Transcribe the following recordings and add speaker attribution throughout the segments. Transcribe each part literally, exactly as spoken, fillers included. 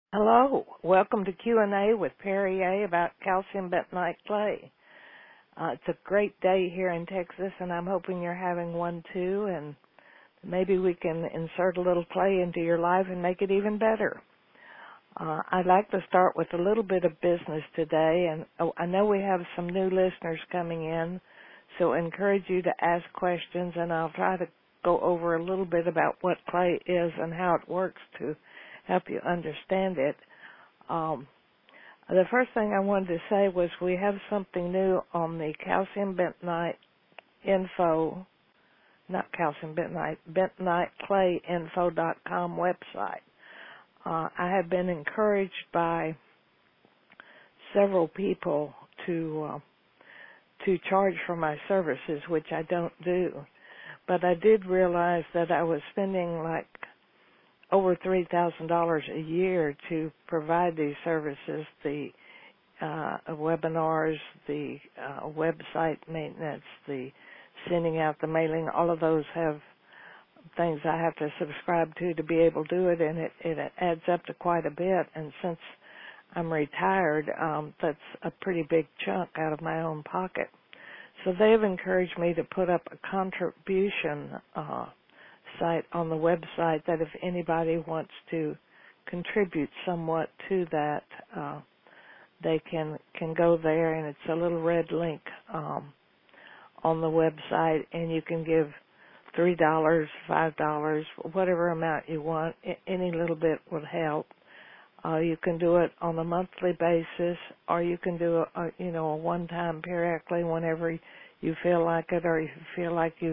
Speaker 1: Hello, welcome to Q and A with Perry A. about calcium bentonite clay. Uh, it's a great day here in Texas, and I'm hoping you're having one too, and maybe we can insert a little clay into your life and make it even better. Uh, I'd like to start with a little bit of business today, and oh, I know we have some new listeners coming in, so I encourage you to ask questions, and I'll try to go over a little bit about what clay is and how it works to help you understand it. Um, the first thing I wanted to say was we have something new on the calcium bentonite info, not calcium bentonite, bentonite clay info dot com website. Uh, I have been encouraged by several people to uh, to charge for my services, which I don't do. But I did realize that I was spending like over three thousand dollars a year to provide these services, the uh, webinars, the uh, website maintenance, the sending out the mailing. All of those have things I have to subscribe to to be able to do it, and it, it adds up to quite a bit. And since I'm retired, um, that's a pretty big chunk out of my own pocket. So they've encouraged me to put up a contribution uh, site on the website that if anybody wants to contribute somewhat to that, uh, they can can go there, and it's a little red link um, on the website, and you can give three dollars, five dollars, whatever amount you want. Any little bit would help. Uh, you can do it on a monthly basis, or you can do a, a you know a one-time periodically whenever you feel like it, or if you feel like you've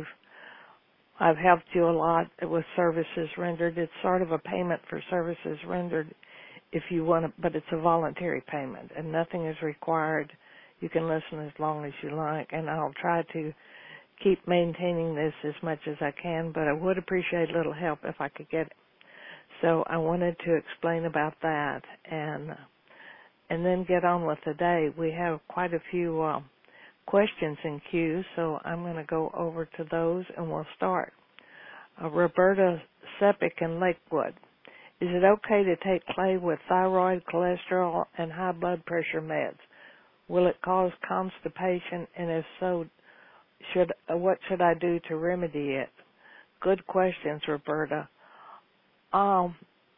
Speaker 1: I've helped you a lot with services rendered. It's sort of a payment for services rendered if you want to, but it's a voluntary payment and nothing is required. You can listen as long as you like, and I'll try to keep maintaining this as much as I can, but I would appreciate a little help if I could get it. So I wanted to explain about that and and then get on with the day. We have quite a few uh, questions in queue, so I'm going to go over to those and we'll start. Uh, Roberta Sepik in Lakewood. Is it okay to take clay with thyroid, cholesterol, and high blood pressure meds? Will it cause constipation, and if so, should uh, what should I do to remedy it? Good questions, Roberta. Um,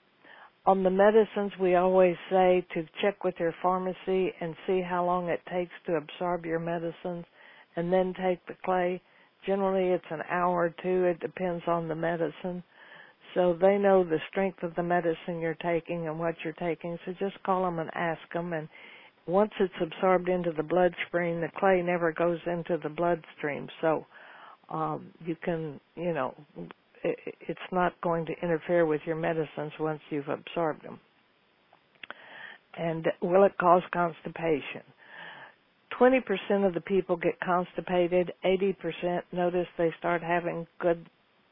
Speaker 1: on the medicines, we always say to check with your pharmacy and see how long it takes to absorb your medicines and then take the clay. Generally, it's an hour or two. It depends on the medicine. So they know the strength of the medicine you're taking and what you're taking. So just call them and ask them. And once it's absorbed into the bloodstream, the clay never goes into the bloodstream. So um, you can, you know, it, it's not going to interfere with your medicines once you've absorbed them. And will it cause constipation? twenty percent of the people get constipated. eighty percent notice they start having good,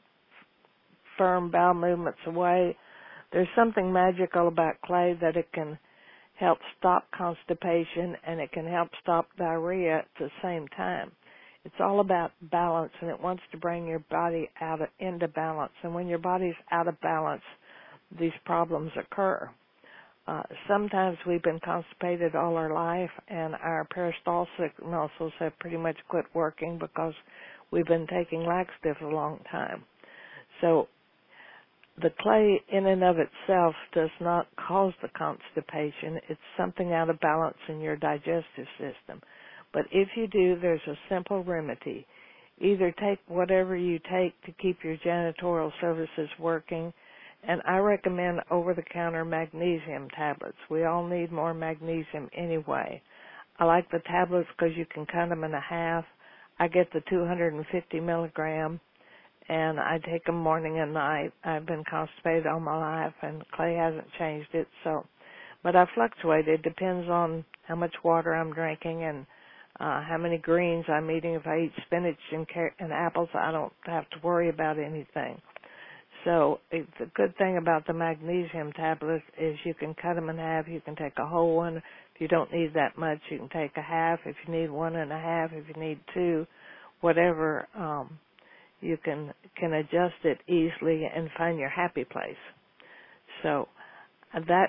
Speaker 1: firm bowel movements away. There's something magical about clay that it can help stop constipation and it can help stop diarrhea at the same time. It's all about balance, and it wants to bring your body out of, into balance. And when your body's out of balance, these problems occur. Uh, sometimes we've been constipated all our life, and our peristaltic muscles have pretty much quit working because we've been taking laxative a long time. So the clay in and of itself does not cause the constipation. It's something out of balance in your digestive system. But if you do, there's a simple remedy. Either take whatever you take to keep your janitorial services working, and I recommend over-the-counter magnesium tablets. We all need more magnesium anyway. I like the tablets because you can cut them in a half. I get the two hundred fifty milligram, and I take them morning and night. I've been constipated all my life, and clay hasn't changed it. So, but I fluctuate. It depends on how much water I'm drinking and uh, how many greens I'm eating. If I eat spinach and, car- and apples, I don't have to worry about anything. So it, the good thing about the magnesium tablets is you can cut them in half. You can take a whole one. If you don't need that much, you can take a half. If you need one and a half, if you need two, whatever, um, you can can adjust it easily and find your happy place. So that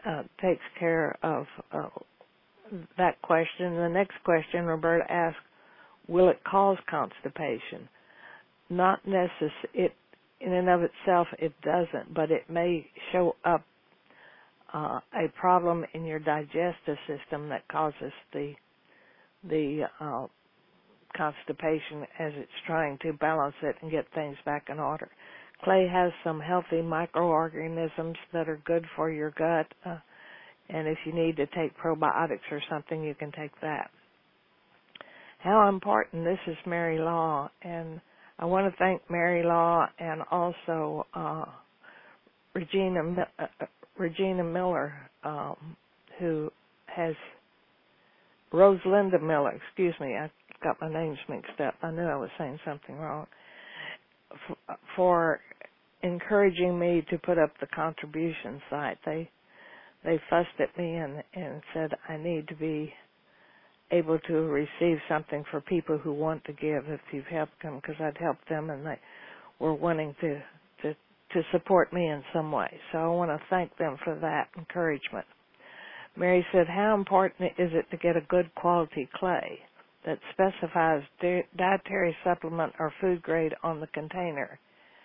Speaker 1: uh, takes care of uh, that question. The next question Roberta asked, will it cause constipation? Not necess- it in and of itself it doesn't, but it may show up uh, a problem in your digestive system that causes the the uh, constipation as it's trying to balance it and get things back in order. Clay has some healthy microorganisms that are good for your gut, uh, and if you need to take probiotics or something, you can take that. How important, this is Mary Law, and I want to thank Mary Law and also uh, Regina uh, Regina Miller, um, who has, Rosalinda Miller, excuse me, I got my names mixed up. I knew I was saying something wrong, f- for encouraging me to put up the contribution site. They they fussed at me and, and said I need to be able to receive something for people who want to give if you've helped them, because I'd helped them and they were wanting to, to, to support me in some way. So I want to thank them for that encouragement. Mary said, how important is it to get a good quality clay that specifies di- dietary supplement or food grade on the container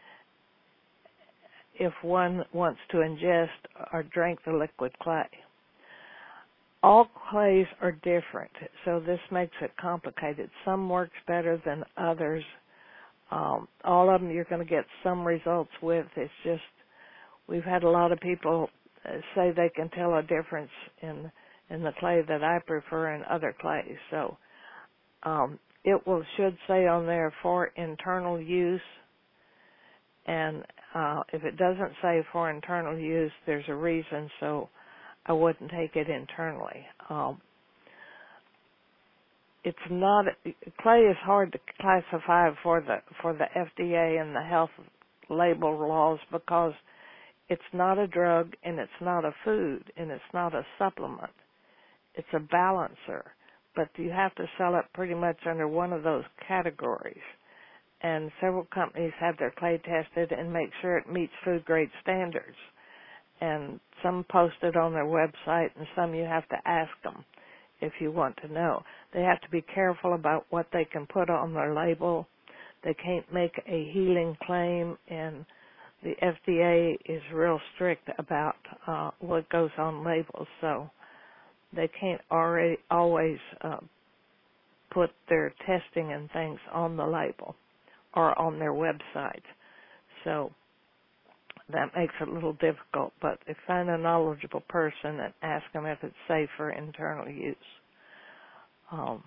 Speaker 1: if one wants to ingest or drink the liquid clay? All clays are different, so this makes it complicated. Some works better than others. Um, all of them you're going to get some results with. It's just we've had a lot of people say they can tell a difference in in the clay that I prefer and other clays. So um, it will should say on there for internal use, and uh, if it doesn't say for internal use, there's a reason. So I wouldn't take it internally. Um, it's not clay is hard to classify for the for the F D A and the health label laws because it's not a drug and it's not a food and it's not a supplement. It's a balancer, but you have to sell it pretty much under one of those categories. And several companies have their clay tested and make sure it meets food grade standards. And some post it on their website, and some you have to ask them if you want to know. They have to be careful about what they can put on their label. They can't make a healing claim, and the F D A is real strict about uh, what goes on labels, so they can't already always uh, put their testing and things on the label or on their website. So that makes it a little difficult, but if find a knowledgeable person and ask them if it's safe for internal use. Um,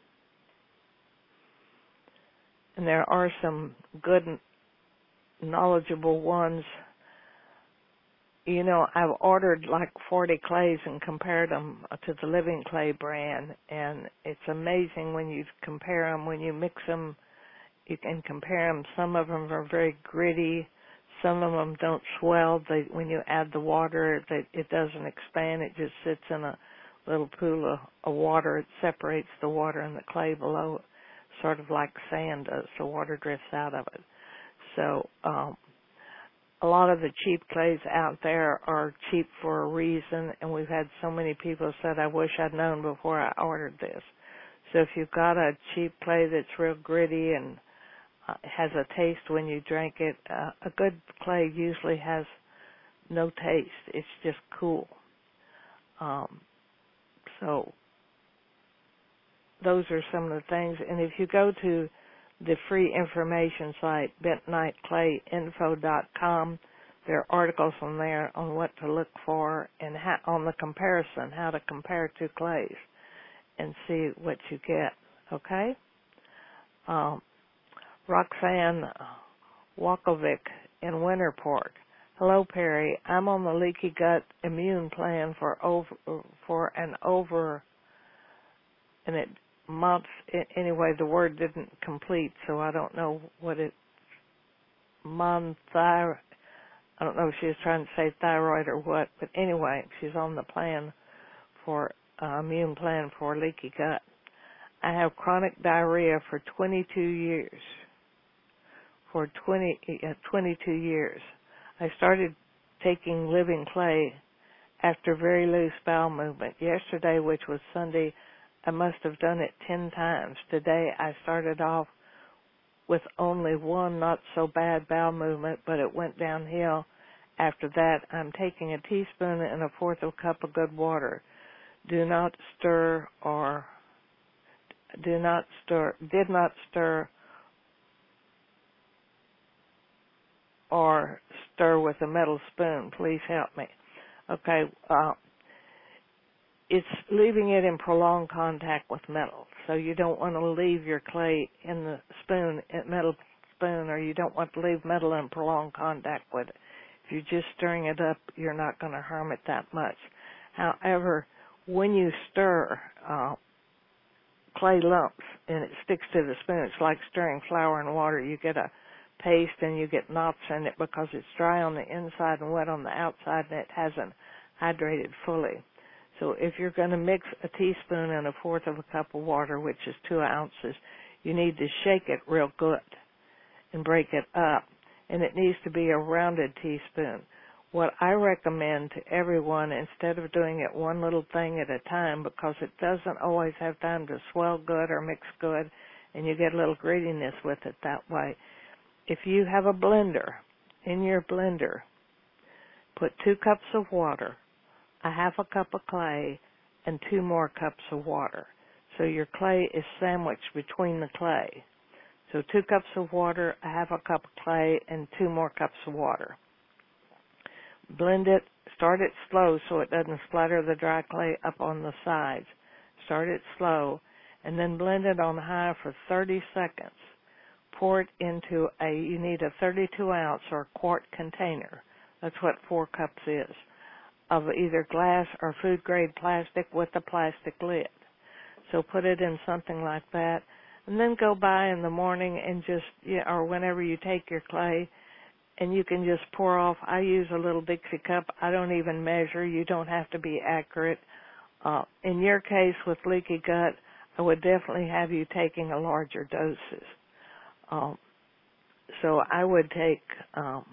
Speaker 1: and there are some good, knowledgeable ones. You know, I've ordered like forty clays and compared them to the Living Clay brand, and it's amazing when you compare them, when you mix them, you can compare them. Some of them are very gritty. Some of them don't swell. They, when you add the water, they, it doesn't expand. It just sits in a little pool of, of water. It separates the water and the clay below, sort of like sand does. The water drifts out of it. So um, a lot of the cheap clays out there are cheap for a reason, and we've had so many people said, I wish I'd known before I ordered this. So if you've got a cheap clay that's real gritty and uh, has a taste when you drink it, uh, a good clay usually has no taste. It's just cool. Um, so those are some of the things. And if you go to the free information site, bentonite clay info dot com, there are articles on there on what to look for and how, on the comparison, how to compare two clays and see what you get, okay? Um, Roxanne Wakovic in Winterport. Hello, Perry. I'm on the leaky gut immune plan for over for an over, and it months anyway. The word didn't complete, so I don't know what it. Monthyr. I don't know if she was trying to say thyroid or what, but anyway, she's on the plan for uh, immune plan for leaky gut. I have chronic diarrhea for twenty-two years. For twenty, uh, twenty-two years. I started taking Living Clay after very loose bowel movement. Yesterday, which was Sunday, I must have done it ten times. Today, I started off with only one not so bad bowel movement, but it went downhill. After that, I'm taking a teaspoon and a fourth of a cup of good water. Do not stir or do not stir, did not stir or stir with a metal spoon. Please help me. Okay, uh, it's leaving it in prolonged contact with metal. So you don't want to leave your clay in the spoon, metal spoon, or you don't want to leave metal in prolonged contact with it. If you're just stirring it up, you're not going to harm it that much. However, when you stir uh, clay lumps and it sticks to the spoon, it's like stirring flour and water. You get a paste and you get knots in it because it's dry on the inside and wet on the outside and it hasn't hydrated fully. So if you're going to mix a teaspoon and a fourth of a cup of water, which is two ounces, you need to shake it real good and break it up. And it needs to be a rounded teaspoon. What I recommend to everyone, instead of doing it one little thing at a time, because it doesn't always have time to swell good or mix good, and you get a little grittiness with it that way. If you have a blender, in your blender, put two cups of water, a half a cup of clay, and two more cups of water. So your clay is sandwiched between the clay. So two cups of water, a half a cup of clay, and two more cups of water. Blend it, start it slow so it doesn't splatter the dry clay up on the sides. Start it slow, and then blend it on high for thirty seconds. Pour it into a, you need a thirty-two ounce or quart container. That's what four cups is, of either glass or food grade plastic with a plastic lid. So put it in something like that, and then go by in the morning and just, yeah, or whenever you take your clay, and you can just pour off. I use a little Dixie cup. I don't even measure. You don't have to be accurate. Uh, in your case with leaky gut, I would definitely have you taking a larger doses. Um, so I would take, um,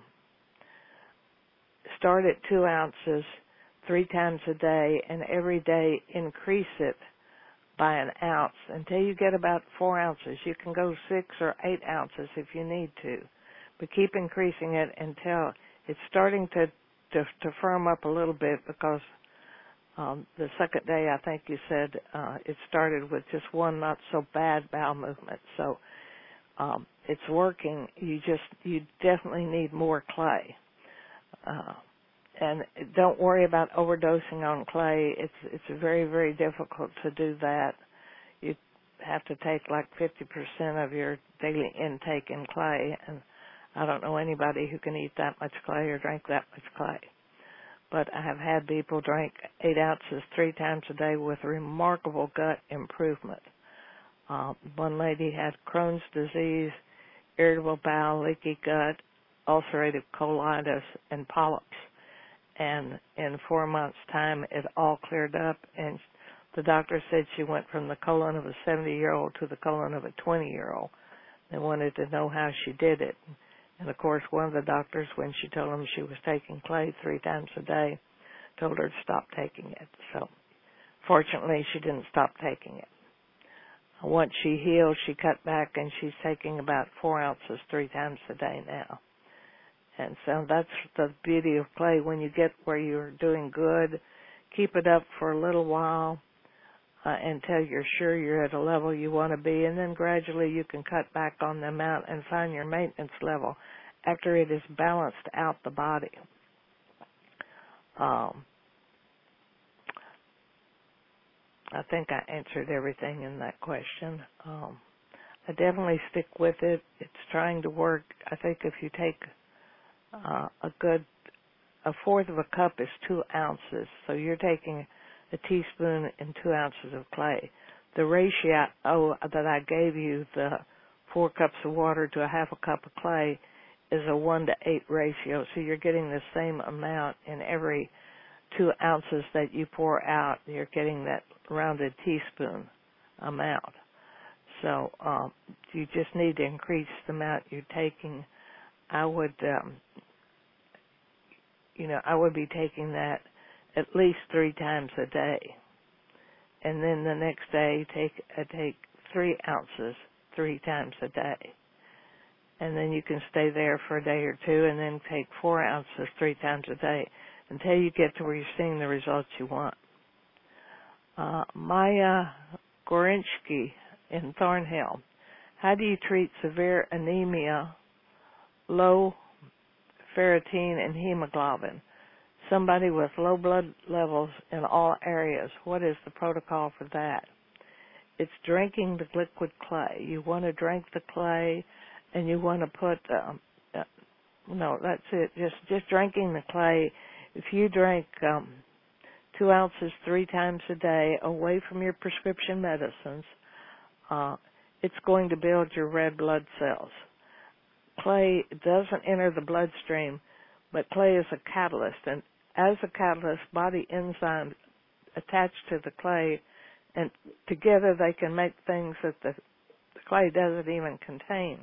Speaker 1: start at two ounces three times a day, and every day increase it by an ounce until you get about four ounces. You can go six or eight ounces if you need to, but keep increasing it until it's starting to, to, to firm up a little bit, because um, the second day, I think you said, uh, it started with just one not so bad bowel movement. So um, it's working. You just, you definitely need more clay. Uh, and don't worry about overdosing on clay. It's it's very, very difficult to do that. You have to take like fifty percent of your daily intake in clay, and I don't know anybody who can eat that much clay or drink that much clay. But I have had people drink eight ounces three times a day with remarkable gut improvement. Uh, one lady had Crohn's disease, irritable bowel, leaky gut, ulcerative colitis, and polyps. And in four months' time, it all cleared up, and the doctor said she went from the colon of a seventy-year-old to the colon of a twenty-year-old. They wanted to know how she did it. And, of course, one of the doctors, when she told him she was taking clay three times a day, told her to stop taking it. So, fortunately, she didn't stop taking it. Once she healed, she cut back, and she's taking about four ounces three times a day now. And so that's the beauty of clay. When you get where you're doing good, keep it up for a little while uh, until you're sure you're at a level you want to be, and then gradually you can cut back on the amount and find your maintenance level after it has balanced out the body. Um, I think I answered everything in that question. Um, I definitely stick with it. It's trying to work. I think if you take Uh, a good, a fourth of a cup is two ounces. So you're taking a teaspoon and two ounces of clay. The ratio oh, that I gave you, the four cups of water to a half a cup of clay, is a one to eight ratio. So you're getting the same amount in every two ounces that you pour out. You're getting that rounded teaspoon amount. So um, you just need to increase the amount you're taking. I would, um, you know, I would be taking that at least three times a day. And then the next day, take uh, take three ounces three times a day. And then you can stay there for a day or two, and then take four ounces three times a day until you get to where you're seeing the results you want. Uh, Maya Gorinsky in Thornhill. How do you treat severe anemia, low ferritin and hemoglobin? Somebody with low blood levels in all areas. What is the protocol for that? It's drinking the liquid clay. You want to drink the clay, and you want to put, um, uh, no, that's it, just, just drinking the clay. If you drink um, two ounces three times a day away from your prescription medicines, uh, it's going to build your red blood cells. Clay doesn't enter the bloodstream, but clay is a catalyst, and as a catalyst, body enzymes attach to the clay, and together they can make things that the, the clay doesn't even contain.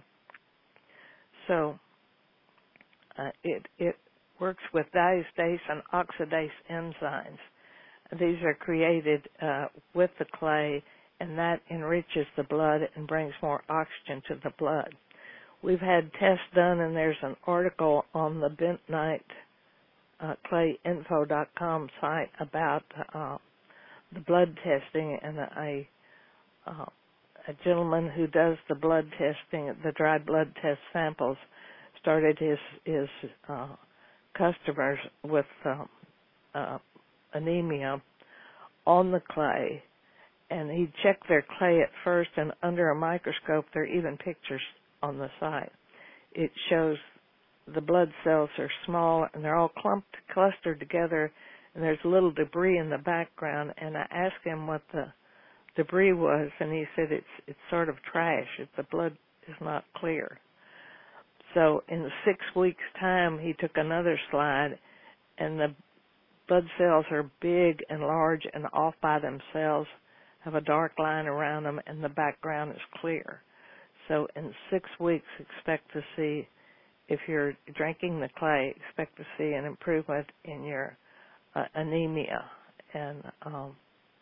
Speaker 1: So uh, it it works with diastase and oxidase enzymes. These are created uh, with the clay, and that enriches the blood and brings more oxygen to the blood. We've had tests done, and there's an article on the bentonite clay info dot com site about uh, the blood testing, and a, uh, a gentleman who does the blood testing, the dry blood test samples, started his, his uh, customers with uh, uh, anemia on the clay, and he checked their clay at first, and under a microscope, there are even pictures on the site. It shows the blood cells are small, and they're all clumped, clustered together, and there's little debris in the background. And I asked him what the debris was, and he said it's it's sort of trash. It, the blood is not clear. So in six weeks' time, he took another slide, and the blood cells are big and large and off by themselves, have a dark line around them, and the background is clear. So in six weeks, expect to see, if you're drinking the clay, expect to see an improvement in your uh, anemia. And um,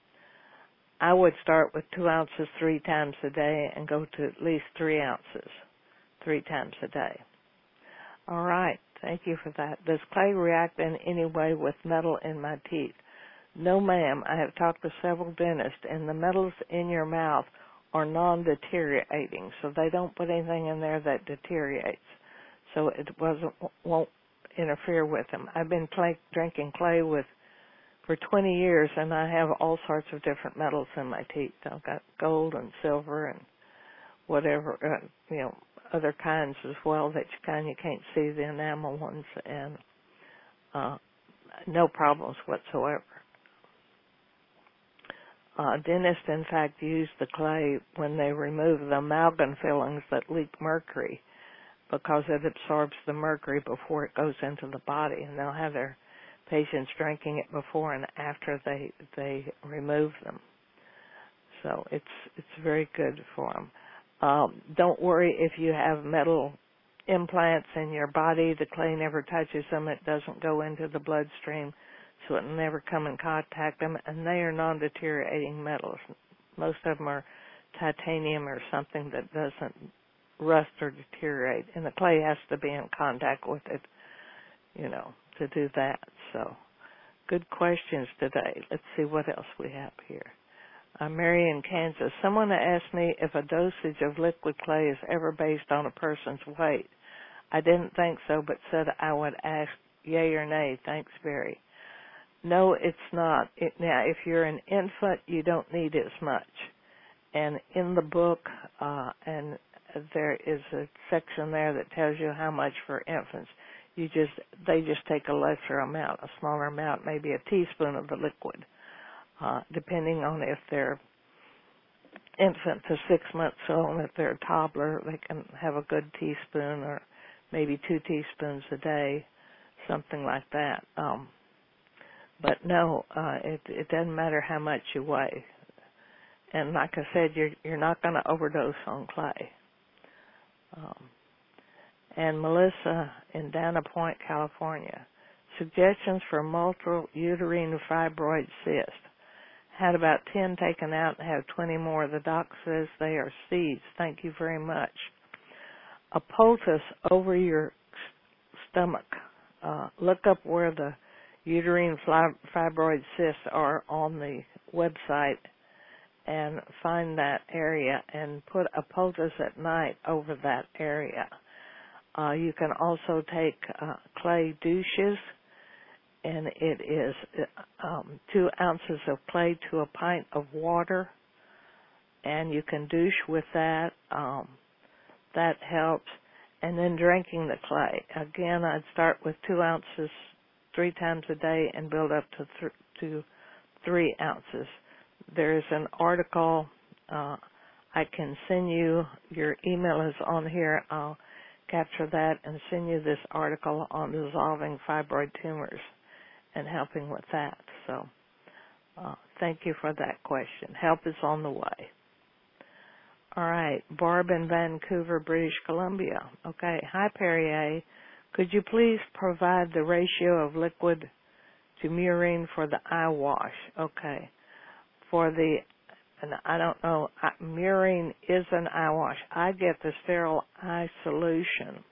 Speaker 1: I would start with two ounces three times a day and go to at least three ounces three times a day. All right, thank you for that. Does clay react in any way with metal in my teeth? No, ma'am. I have talked to several dentists, and the metals in your mouth are non-deteriorating, so they don't put anything in there that deteriorates. So it wasn't won't interfere with them. I've been clay, drinking clay with for twenty years, and I have all sorts of different metals in my teeth. I've got gold and silver and whatever, uh, you know, other kinds as well that you kind you can't see, the enamel ones, and uh, no problems whatsoever. Uh, dentists, in fact, use the clay when they remove the amalgam fillings that leak mercury, because it absorbs the mercury before it goes into the body, and they'll have their patients drinking it before and after they they remove them. So it's it's very good for them. Um, don't worry if you have metal implants in your body. The clay never touches them. It doesn't go into the bloodstream, so it will never come in contact with them, and they are non-deteriorating metals. Most of them are titanium or something that doesn't rust or deteriorate, and the clay has to be in contact with it, you know, to do that. So, good questions today. Let's see what else we have here. Uh, Mary in Kansas. Someone asked me if a dosage of liquid clay is ever based on a person's weight. I didn't think so, but said I would ask yay or nay. Thanks, Barry. No, it's not. It, now, if you're an infant, you don't need as much. And in the book, uh, and there is a section there that tells you how much for infants. You just they just take a lesser amount, a smaller amount, maybe a teaspoon of the liquid, uh, depending on if they're infant to six months old. If they're a toddler, they can have a good teaspoon or maybe two teaspoons a day, something like that. Um, but no, uh, it, it doesn't matter how much you weigh. And like I said, you're you're not going to overdose on clay. Um, and Melissa in Dana Point, California. Suggestions for multiple uterine fibroid cyst. Had about ten taken out and have twenty more. The doc says they are seeds. Thank you very much. A poultice over your stomach. Uh, look up where the uterine fibroid cysts are on the website and find that area and put a poultice at night over that area. Uh, you can also take uh, clay douches, and it is um, two ounces of clay to a pint of water, and you can douche with that. Um, that helps. And then drinking the clay. Again, I'd start with two ounces three times a day and build up to th- to three ounces. There's an article. Uh, I can send you. Your email is on here. I'll capture that and send you this article on dissolving fibroid tumors and helping with that. So uh, thank you for that question. Help is on the way. All right, Barb in Vancouver, British Columbia. Okay, hi Perry A. Could you please provide the ratio of liquid to murine for the eye wash? Okay, for the, and I don't know, murine is an eye wash. I get the sterile eye solution.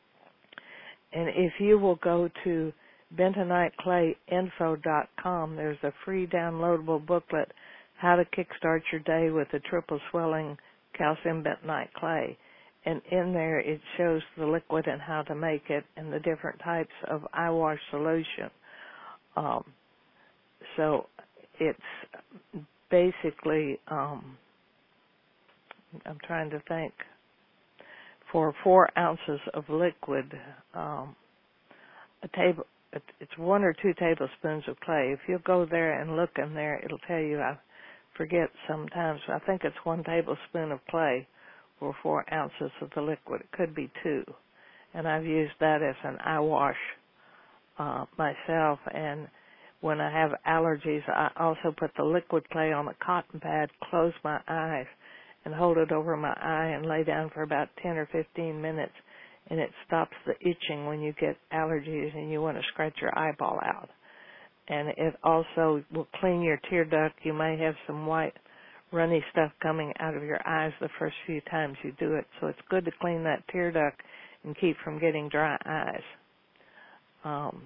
Speaker 1: And if you will go to bentonite clay info dot com, there's a free downloadable booklet, How to Kickstart Your Day with a Triple Swelling Calcium Bentonite Clay. And in there it shows the liquid and how to make it and the different types of eye wash solution. Um, so it's basically, um, I'm trying to think, for four ounces of liquid, um, a table, it's one or two tablespoons of clay. If you go there and look in there, it'll tell you, I forget sometimes, I think it's one tablespoon of clay for four ounces of the liquid. It could be two. And I've used that as an eye wash uh, myself. And when I have allergies, I also put the liquid clay on a cotton pad, close my eyes, and hold it over my eye and lay down for about ten or fifteen minutes. And it stops the itching when you get allergies and you want to scratch your eyeball out. And it also will clean your tear duct. You may have some white, runny stuff coming out of your eyes the first few times you do it. So it's good to clean that tear duct and keep from getting dry eyes. Um,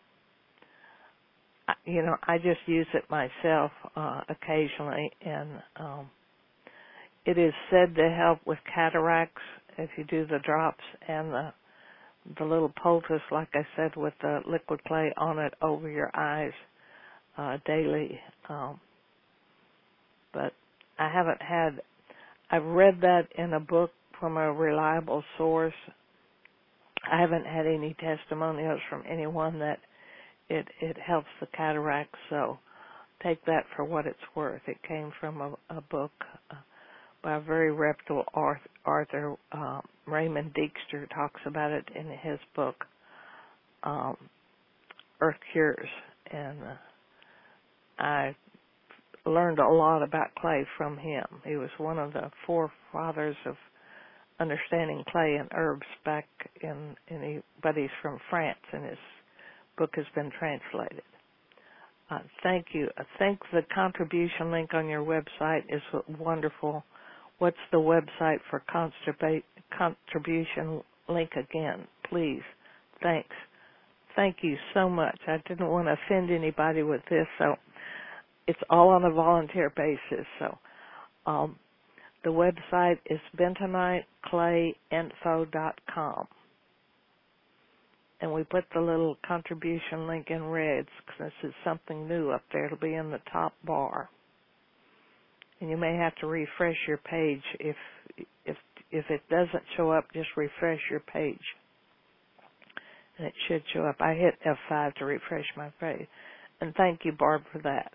Speaker 1: I, you know, I just use it myself uh, occasionally, and um, it is said to help with cataracts if you do the drops and the the little poultice, like I said, with the liquid clay on it over your eyes uh, daily. Um, but I haven't had, I've read that in a book from a reliable source. I haven't had any testimonials from anyone that it, it helps the cataracts, so take that for what it's worth. It came from a, a book uh, by a very reputable author, uh, Raymond Deekster, talks about it in his book, um, Earth Cures. And uh, I learned a lot about clay from him. He was one of the forefathers of understanding clay and herbs back in, in he, but he's from France, and his book has been translated. Uh, thank you. I think the contribution link on your website is wonderful. What's the website for contribution link again, please? Thanks. Thank you so much. I didn't want to offend anybody with this, so it's all on a volunteer basis. So um, the website is bentonite clay info dot com. And we put the little contribution link in red because this is something new up there. It'll be in the top bar. And you may have to refresh your page. If if if it doesn't show up, just refresh your page. And it should show up. I hit F five to refresh my page. And thank you, Barb, for that.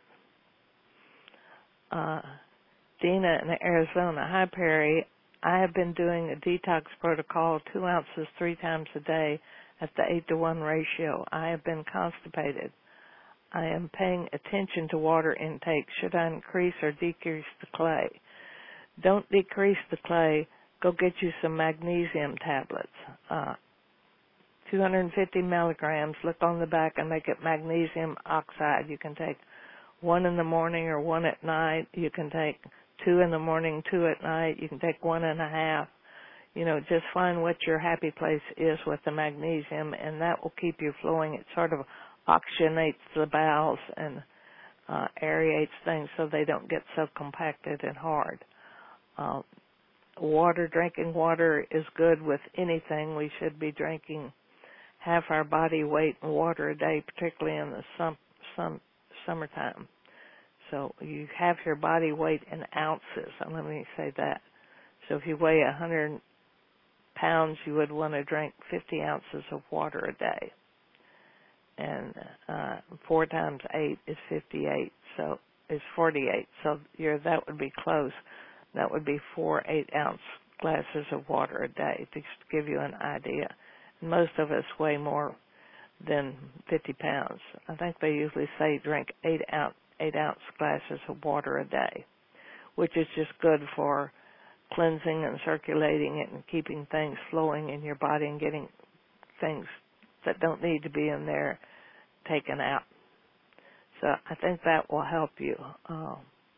Speaker 1: Uh, Dina in Arizona. Hi, Perry. I have been doing a detox protocol, two ounces three times a day at the eight to one ratio. I have been constipated. I am paying attention to water intake. Should I increase or decrease the clay? Don't decrease the clay. Go get you some magnesium tablets. Uh, two hundred fifty milligrams. Look on the back and make it magnesium oxide. You can take one in the morning or one at night. You can take two in the morning, two at night. You can take one and a half. You know, just find what your happy place is with the magnesium, and that will keep you flowing. It sort of oxygenates the bowels and uh, aerates things so they don't get so compacted and hard. Uh, water, drinking water is good with anything. We should be drinking half our body weight in water a day, particularly in the sum, sum, summertime. So you have your body weight in ounces, and let me say that. So if you weigh one hundred pounds, you would want to drink fifty ounces of water a day. And uh, four times eight is fifty-eight, so is forty-eight. So you're, that would be close. That would be four eight-ounce glasses of water a day, to give you an idea. And most of us weigh more than fifty pounds. I think they usually say drink eight ounce, eight ounce glasses of water a day, which is just good for cleansing and circulating it and keeping things flowing in your body and getting things that don't need to be in there taken out. So I think that will help you. Uh,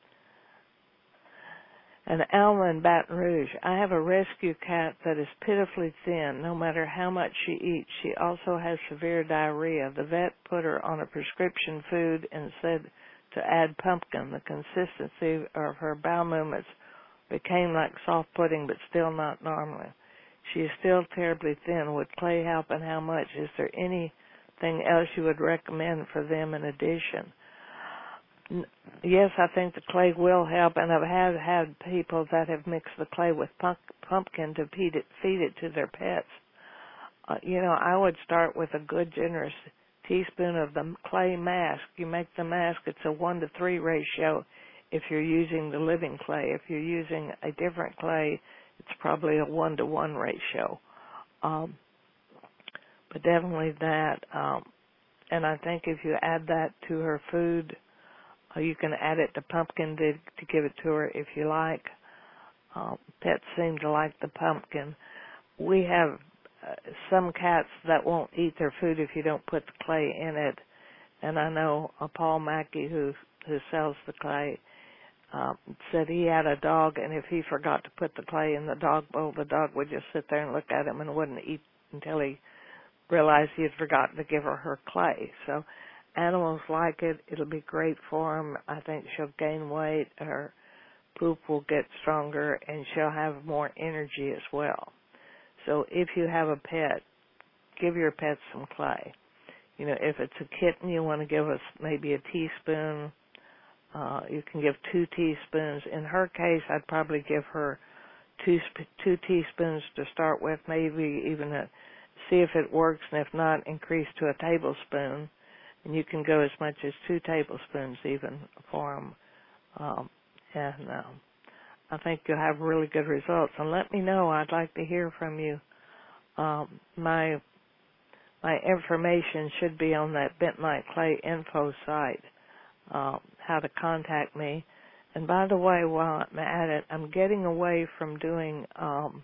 Speaker 1: and Alma in Baton Rouge, I have a rescue cat that is pitifully thin. No matter how much she eats, she also has severe diarrhea. The vet put her on a prescription food and said to add pumpkin. The consistency of her bowel movements became like soft pudding, but still not normal. She is still terribly thin. Would clay help, and how much? Is there anything else you would recommend for them in addition? Yes, I think the clay will help, and I've had, had people that have mixed the clay with pump, pumpkin to feed it, feed it to their pets. Uh, you know, I would start with a good, generous teaspoon of the clay mask. You make the mask, it's a one to three ratio if you're using the living clay. If you're using a different clay, it's probably a one to one ratio. Um, but definitely that. Um, and I think if you add that to her food, uh, you can add it to pumpkin to, to give it to her if you like. Uh, pets seem to like the pumpkin. We have uh, some cats that won't eat their food if you don't put the clay in it. And I know uh, Paul Mackey, who who sells the clay, Uh, said he had a dog, and if he forgot to put the clay in the dog bowl, the dog would just sit there and look at him and wouldn't eat until he realized he had forgotten to give her her clay. So animals like it. It'll be great for them. I think she'll gain weight. Her poop will get stronger, and she'll have more energy as well. So if you have a pet, give your pet some clay. You know, if it's a kitten, you want to give us maybe a teaspoon. Uh, you can give two teaspoons. In her case, I'd probably give her two two teaspoons to start with, maybe even a, see if it works, and if not, increase to a tablespoon. And you can go as much as two tablespoons even for them. Um, and um, I think you'll have really good results. And let me know. I'd like to hear from you. Um, my my information should be on that Bentonite Clay info site. Uh, how to contact me. And by the way, while I'm at it, I'm getting away from doing, um,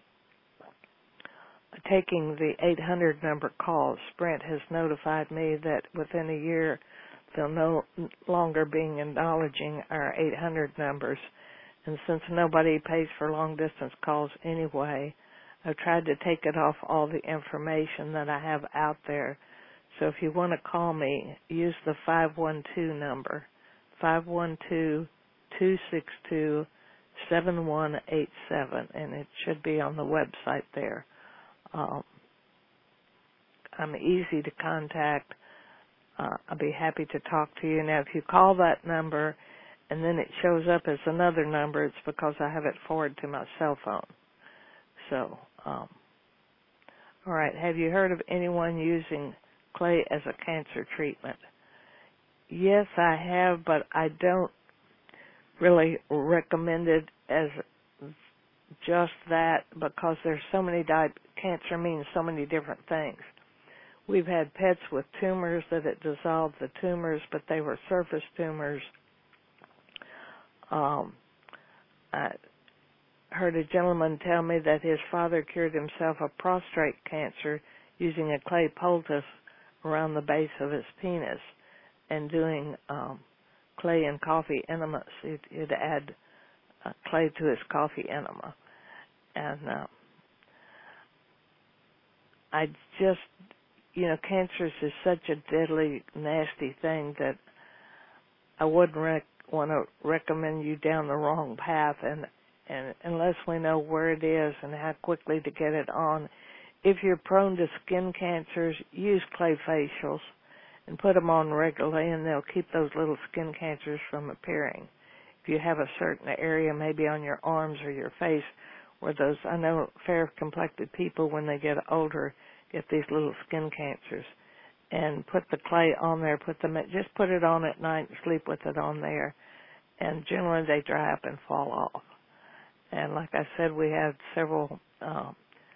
Speaker 1: taking the eight hundred number calls. Sprint has notified me that within a year they'll no longer be acknowledging our eight hundred numbers. And since nobody pays for long distance calls anyway, I've tried to take it off all the information that I have out there. So if you want to call me, use the five one two number. five one two, two six two, seven one eight seven, and it should be on the website there. Um, I'm easy to contact. Uh, I'll be happy to talk to you. Now, if you call that number and then it shows up as another number, it's because I have it forwarded to my cell phone. So, um, all right, have you heard of anyone using clay as a cancer treatment? Yes, I have, but I don't really recommend it as just that because there's so many di- cancer means so many different things. We've had pets with tumors that it dissolved the tumors, but they were surface tumors. Um, I heard a gentleman tell me that his father cured himself of prostate cancer using a clay poultice around the base of his penis and doing um, clay and coffee enemas. You'd, you'd add uh, clay to his coffee enema. And uh, I just, you know, cancer is such a deadly, nasty thing that I wouldn't rec- want to recommend you down the wrong path, and, and unless we know where it is and how quickly to get it on. If you're prone to skin cancers, use clay facials and put them on regularly, and they'll keep those little skin cancers from appearing. If you have a certain area, maybe on your arms or your face, where those, I know fair-complected people, when they get older, get these little skin cancers. And put the clay on there, put them, just put it on at night and sleep with it on there. And generally they dry up and fall off. And like I said, we had several um,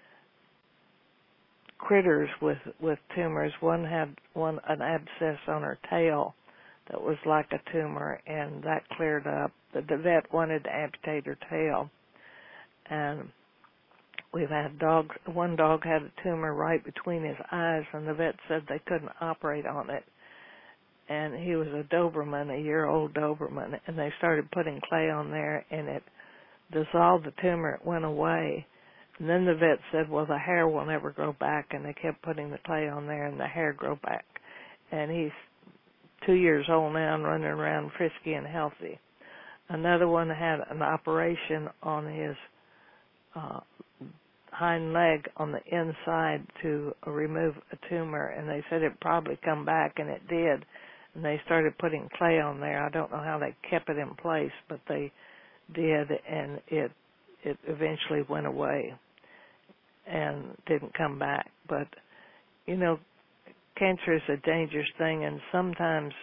Speaker 1: critters with, with tumors. One had one an abscess on her tail that was like a tumor, and that cleared up. The, the vet wanted to amputate her tail. And we've had dogs. One dog had a tumor right between his eyes, and the vet said they couldn't operate on it. And he was a Doberman, a year-old Doberman, and they started putting clay on there, and it dissolved the tumor. It went away. And then the vet said, well, the hair will never grow back, and they kept putting the clay on there, and the hair grew back. And he's two years old now and running around frisky and healthy. Another one had an operation on his uh, hind leg on the inside to remove a tumor, and they said it'd probably come back, and it did. And they started putting clay on there. I don't know how they kept it in place, but they did, and it it eventually went away and didn't come back. But, you know, cancer is a dangerous thing, and sometimes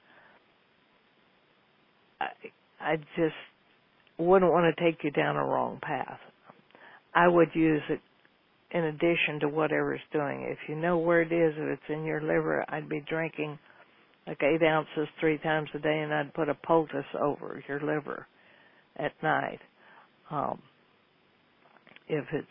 Speaker 1: I, I just wouldn't want to take you down a wrong path. I would use it in addition to whatever it's doing. If you know where it is, if it's in your liver, I'd be drinking like eight ounces three times a day, and I'd put a poultice over your liver at night. Um, if it's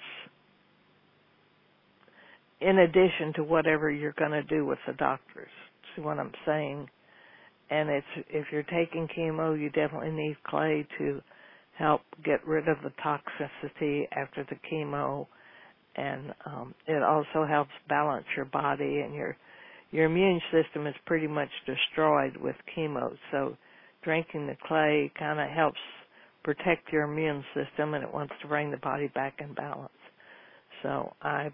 Speaker 1: in addition to whatever you're going to do with the doctors. See what I'm saying? And it's if you're taking chemo, you definitely need clay to help get rid of the toxicity after the chemo, and um, it also helps balance your body, and your your immune system is pretty much destroyed with chemo. So drinking the clay kind of helps protect your immune system, and it wants to bring the body back in balance. So I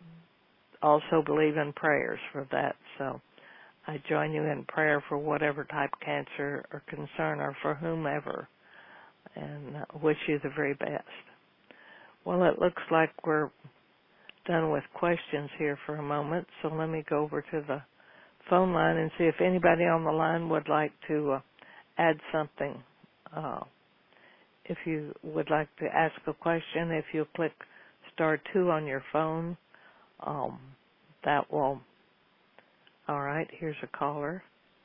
Speaker 1: also believe in prayers for that. So I join you in prayer for whatever type of cancer or concern, or for whomever, and wish you the very best. Well, it looks like we're done with questions here for a moment, so let me go over to the phone line and see if anybody on the line would like to uh, add something. Uh, if you would like to ask a question, if you click star two on your phone, um, that will... All right, here's a caller.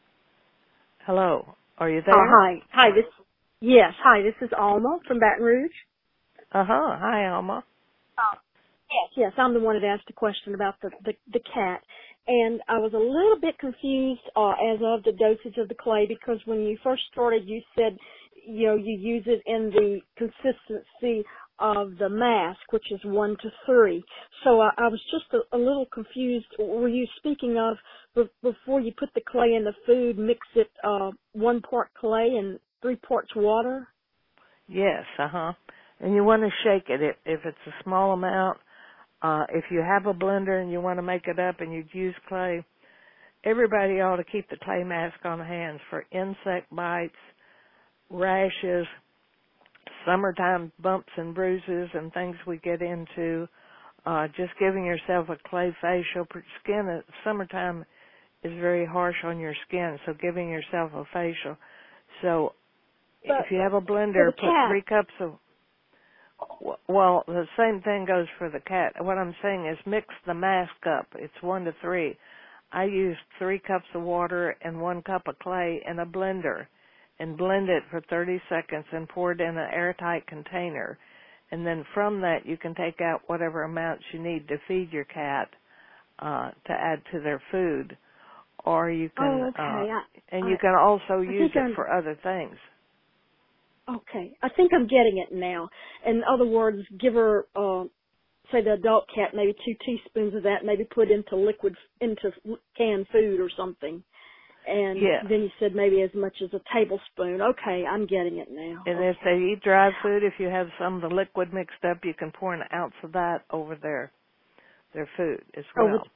Speaker 1: Hello, are you there?
Speaker 2: Oh, hi. Hi, this, yes, hi, this is Alma from Baton Rouge.
Speaker 1: Uh-huh, hi, Alma.
Speaker 2: Uh, yes, yes, I'm the one that asked a question about the, the, the cat. And I was a little bit confused uh, as of the dosage of the clay, because when you first started, you said, you know, you use it in the consistency of the mask, which is one to three. So I, I was just a, a little confused. Were you speaking of before you put the clay in the food, mix it uh, one part clay and three parts water?
Speaker 1: Yes, uh-huh. And you want to shake it. If, if it's a small amount, uh, if you have a blender and you want to make it up and you use clay, everybody ought to keep the clay mask on hands for insect bites, rashes, summertime bumps and bruises and things we get into. Uh, just giving yourself a clay facial. Skin at summertime is very harsh on your skin, so giving yourself a facial. So
Speaker 2: but,
Speaker 1: if you have a blender, put
Speaker 2: cat.
Speaker 1: three cups of, well, the same thing goes for the cat. What I'm saying is mix the mask up. It's one to three. I used three cups of water and one cup of clay in a blender and blend it for thirty seconds and pour it in an airtight container. And then from that, you can take out whatever amounts you need to feed your cat. uh, to add to their food, or you can,
Speaker 2: Oh, okay.
Speaker 1: uh,
Speaker 2: I,
Speaker 1: and
Speaker 2: I,
Speaker 1: you can also
Speaker 2: I
Speaker 1: use
Speaker 2: think
Speaker 1: it
Speaker 2: I'm,
Speaker 1: for other things.
Speaker 2: okay. I think I'm getting it now. In other words, give her, uh, say the adult cat, maybe two teaspoons of that, maybe put into liquid, into canned food or something. And
Speaker 1: Yes.
Speaker 2: then you said maybe as much as a tablespoon. Okay, I'm getting it now.
Speaker 1: And
Speaker 2: Okay.
Speaker 1: if they eat dry food, if you have some of the liquid mixed up, you can pour an ounce of that over their their food as
Speaker 2: Over
Speaker 1: well.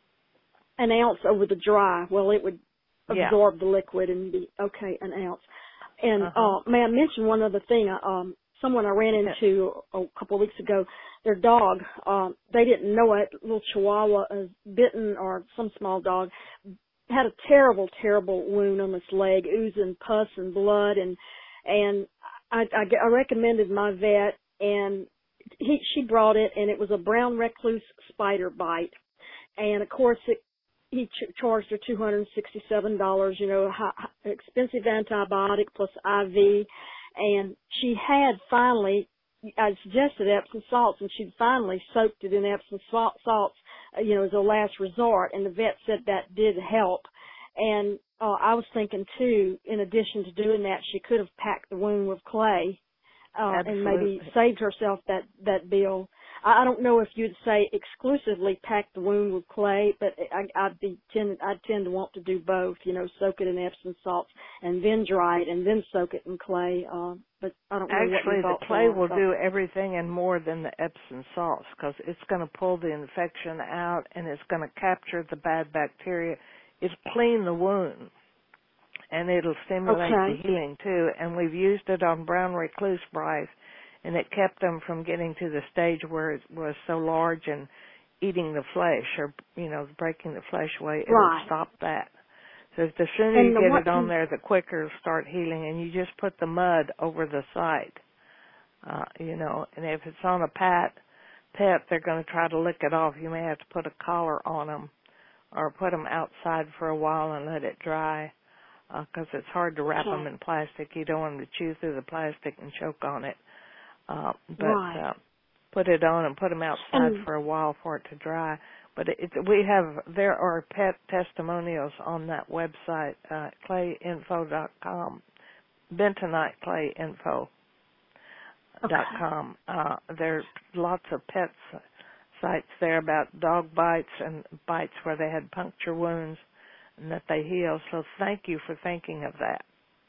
Speaker 2: an ounce over the dry. Well, it would
Speaker 1: Yeah.
Speaker 2: absorb the liquid and be, okay, an ounce. And,
Speaker 1: Uh-huh.
Speaker 2: uh, may I mention one other thing? Um, someone I ran
Speaker 1: Yeah.
Speaker 2: into a couple of weeks ago, their dog, um, they didn't know it, little chihuahua, uh, bitten, or some small dog, had a terrible, terrible wound on its leg, oozing pus and blood, and and I, I, I recommended my vet, and he she brought it, and it was a brown recluse spider bite, and of course it, he ch- charged her two hundred sixty-seven dollars, you know, high, high, expensive antibiotic plus I V, and she had finally, I suggested Epsom salts, and she'd finally soaked it in Epsom salt, salts, uh, you know, as a last resort, and the vet said that did help. And uh, I was thinking, too, in addition to doing that, she could have packed the wound with clay uh, and maybe
Speaker 1: Absolutely.
Speaker 2: saved herself that, that bill. I, I don't know if you'd say exclusively pack the wound with clay, but I, I'd be tend, I'd tend to want to do both, you know, soak it in Epsom salts and then dry it and then soak it in clay. Uh, but I don't know what your
Speaker 1: Actually, the
Speaker 2: thoughts
Speaker 1: clay
Speaker 2: are
Speaker 1: will
Speaker 2: about.
Speaker 1: do everything and more than the Epsom salts because it's going to pull the infection out and it's going to capture the bad bacteria. It'll clean the wound and it'll stimulate the
Speaker 2: Okay.
Speaker 1: healing too. And we've used it on brown recluse mice, and it kept them from getting to the stage where it was so large and eating the flesh or, you know, breaking the flesh away. It'll
Speaker 2: Right.
Speaker 1: stop that. So the sooner you
Speaker 2: And the,
Speaker 1: get
Speaker 2: what
Speaker 1: it on
Speaker 2: can,
Speaker 1: there, the quicker it'll start healing. And you just put the mud over the site, uh, you know. And if it's on a pet, pet, they're going to try to lick it off. You may have to put a collar on them or put them outside for a while and let it dry because uh, it's hard to wrap them
Speaker 2: okay.
Speaker 1: in plastic. You don't want them to chew through the plastic and choke on it. Uh, but
Speaker 2: Right.
Speaker 1: uh, put it on and put them outside
Speaker 2: And
Speaker 1: for a while for it to dry. But it, it, we have, there are pet testimonials on that website, uh, clay info dot com, bentonite clay info dot
Speaker 2: okay.
Speaker 1: com. Uh, there's lots of pets sites there about dog bites and bites where they had puncture wounds and that they heal. So thank you for thinking of that.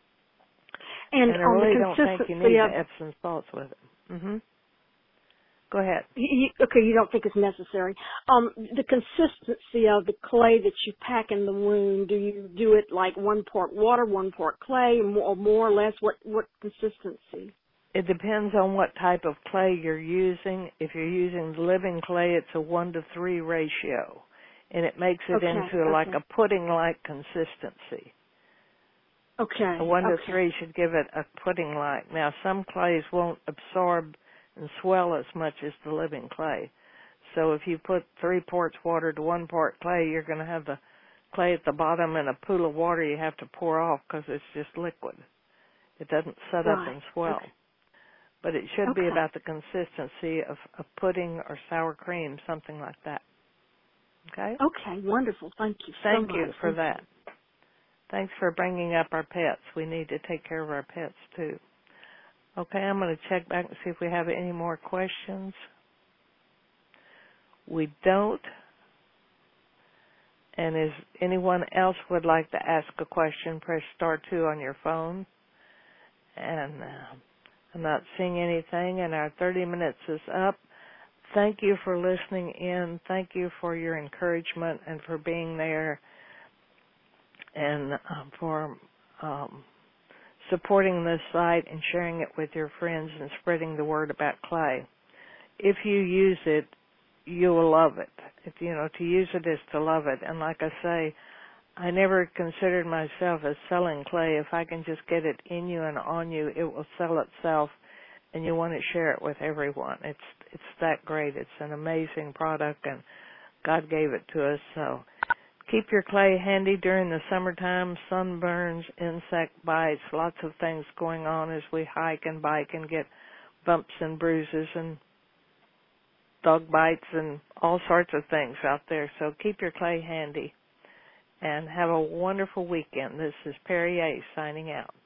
Speaker 2: And
Speaker 1: And I
Speaker 2: on the
Speaker 1: really don't think you
Speaker 2: consistency
Speaker 1: need
Speaker 2: of,
Speaker 1: the Epsom salts with it. hmm Go ahead.
Speaker 2: you, you- okay, you don't think it's necessary. Um, the consistency of the clay that you pack in the wound, do you do it like one part water, one part clay, or more or more or less? What what consistency?
Speaker 1: It depends on what type of clay you're using. If you're using the living clay, it's a one to three ratio, and it makes it
Speaker 2: Okay,
Speaker 1: into like
Speaker 2: okay,
Speaker 1: a pudding-like consistency.
Speaker 2: okay,
Speaker 1: A one to
Speaker 2: okay.
Speaker 1: three should give it a pudding-like. Now, some clays won't absorb and swell as much as the living clay. So if you put three parts water to one part clay, you're going to have the clay at the bottom and a pool of water you have to pour off because it's just liquid. It doesn't set up
Speaker 2: Right.
Speaker 1: and swell.
Speaker 2: Okay.
Speaker 1: But it should be
Speaker 2: Okay.
Speaker 1: about the consistency of a pudding or sour cream, something like that. Okay?
Speaker 2: Okay. Wonderful. Thank you so
Speaker 1: Thank
Speaker 2: much.
Speaker 1: you for
Speaker 2: Thank
Speaker 1: that.
Speaker 2: you.
Speaker 1: Thanks for bringing up our pets. We need to take care of our pets, too. Okay, I'm going to check back and see if we have any more questions. We don't. And if anyone else would like to ask a question, press star two on your phone. And uh, I'm not seeing anything, and our thirty minutes is up. Thank you for listening in. Thank you for your encouragement and for being there and um, for um, supporting this site and sharing it with your friends and spreading the word about clay. If you use it, you will love it. If you know, to use it is to love it. And like I say, I never considered myself as selling clay. If I can just get it in you and on you, it will sell itself, and you want to share it with everyone. It's it's that great. It's an amazing product, and God gave it to us. So keep your clay handy during the summertime, sunburns, insect bites, lots of things going on as we hike and bike and get bumps and bruises and dog bites and all sorts of things out there. So keep your clay handy and have a wonderful weekend. This is Perrier signing out.